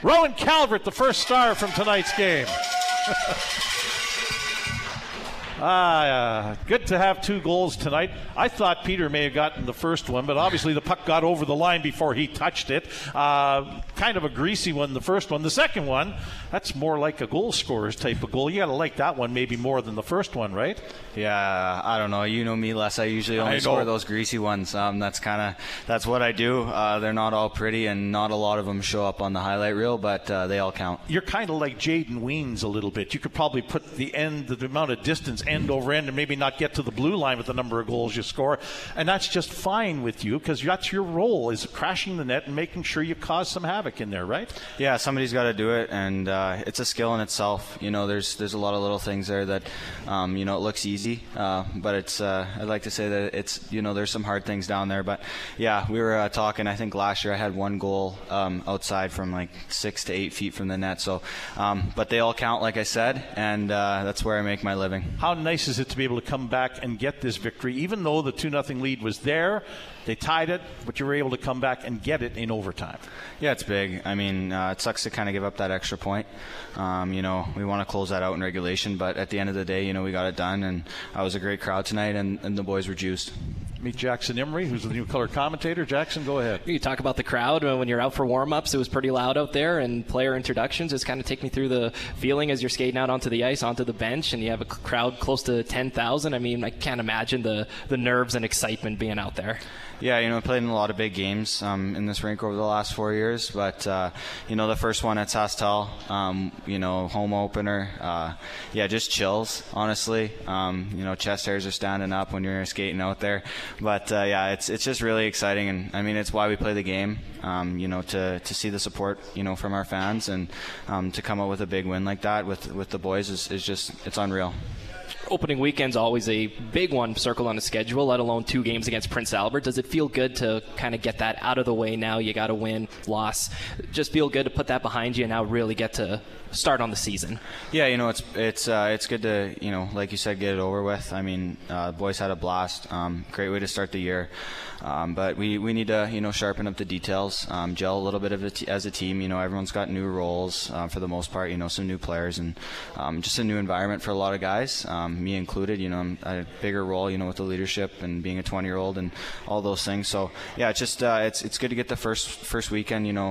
Rowan Calvert, the first star from tonight's game. Good to have 2 goals tonight. I thought Peter may have gotten the first one, but obviously the puck got over the line before he touched it. Kind of a greasy one, the first one. The second one, that's more like a goal scorer's type of goal. You got to like that one maybe more than the first one, right? Yeah, I don't know. You know me, Les. I usually only score those greasy ones. That's what I do. They're not all pretty, and not a lot of them show up on the highlight reel, but they all count. You're kind of like Jaden Weens a little bit. You could probably put the amount of distance end over end and maybe not get to the blue line with the number of goals you score, and that's just fine with you because that's your role, is crashing the net and making sure you cause some havoc in there, right? Yeah, somebody's got to do it, and it's a skill in itself. There's a lot of little things there that it looks easy, but it's I'd like to say that it's there's some hard things down there. But yeah, we were talking, I think last year I had 1 goal outside from like 6 to 8 feet from the net, so but they all count, like I said, and that's where I make my living. How nice is it to be able to come back and get this victory, even though the 2-0 lead was there? They tied it, but you were able to come back and get it in overtime. Yeah, it's big. I mean, it sucks to kind of give up that extra point. We want to close that out in regulation, but at the end of the day, we got it done, and it was a great crowd tonight, and the boys were juiced. Meet Jackson Emery, who's the new color commentator. Jackson, go ahead. You talk about the crowd. When you're out for warm-ups, it was pretty loud out there, and player introductions. Just kind of take me through the feeling as you're skating out onto the ice, onto the bench, and you have a crowd close to 10,000. I mean, I can't imagine the nerves and excitement being out there. Yeah, I played in a lot of big games in this rink over the last 4 years, but the first one at SaskTel, home opener, just chills, honestly. Chest hairs are standing up when you're skating out there, but it's just really exciting, and I mean it's why we play the game. To see the support from our fans, and to come out with a big win like that with the boys is just, it's unreal. Opening weekend's always a big one circled on the schedule, let alone 2 games against Prince Albert. Does it feel good to kind of get that out of the way now? You got to win, loss. Just feel good to put that behind you and now really get to start on the season. Yeah, it's good to, like you said, get it over with. I mean, boys had a blast. Great way to start the year. But we need to, sharpen up the details, gel a little bit of it as a team. Everyone's got new roles for the most part, some new players, and just a new environment for a lot of guys, me included. I'm a bigger role, with the leadership and being a 20-year-old and all those things. So yeah, it's just it's good to get the first weekend, in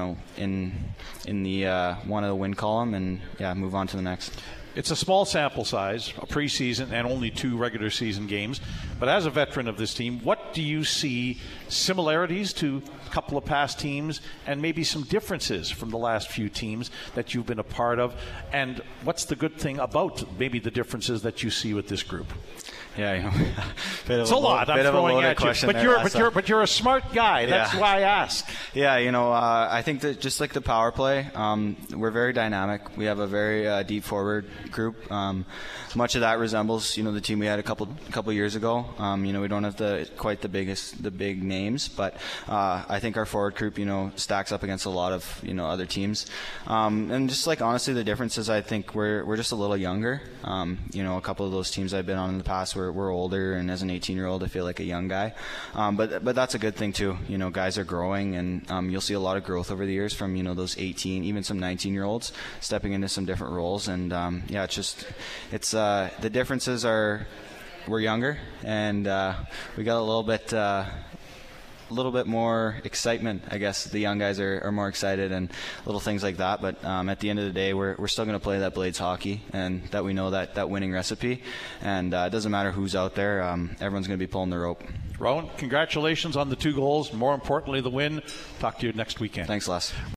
the one of the win column, and move on to the next. It's a small sample size, a preseason, and only 2 regular season games. But as a veteran of this team, what do you see similarities to a couple of past teams and maybe some differences from the last few teams that you've been a part of? And what's the good thing about maybe the differences that you see with this group? Yeah, it's a lot. I'm throwing at you, but you're a smart guy. That's why I ask. Yeah, I think that just like the power play, we're very dynamic. We have a very deep forward group. Much of that resembles, the team we had a couple years ago. We don't have quite the big names, but I think our forward group, stacks up against a lot of other teams. And just like honestly, the difference is I think we're just a little younger. A couple of those teams I've been on in the past we're older, and as an 18-year-old, I feel like a young guy. But that's a good thing too. Guys are growing, and you'll see a lot of growth over the years from those 18, even some 19-year-olds stepping into some different roles. And it's the differences are we're younger, and we got a little bit more excitement. I guess the young guys are more excited and little things like that. But at the end of the day, we're still going to play that Blades hockey, and that we know that winning recipe. And it doesn't matter who's out there. Everyone's going to be pulling the rope. Rowan, congratulations on the 2 goals. More importantly, the win. Talk to you next weekend. Thanks, Les.